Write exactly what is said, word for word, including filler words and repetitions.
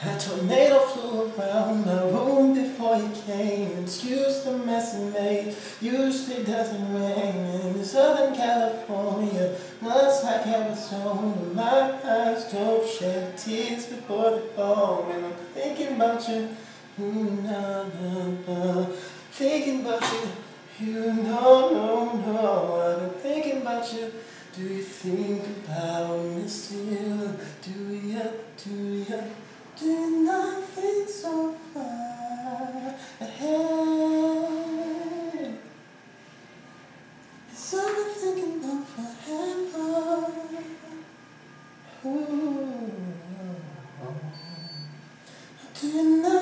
A tornado flew around my room before you came. Excuse the mess it made. Usually doesn't rain in Southern California, much like Arizona. My eyes don't shed tears before they fall when I'm thinking about you. Mm, no, no, no. Thinking about you. You know, no, no. I've been thinking about you. Do you think about me still? Do ya, do ya? Do you not think so far ahead? It's all I'm thinking about forever. Ooh. Do you not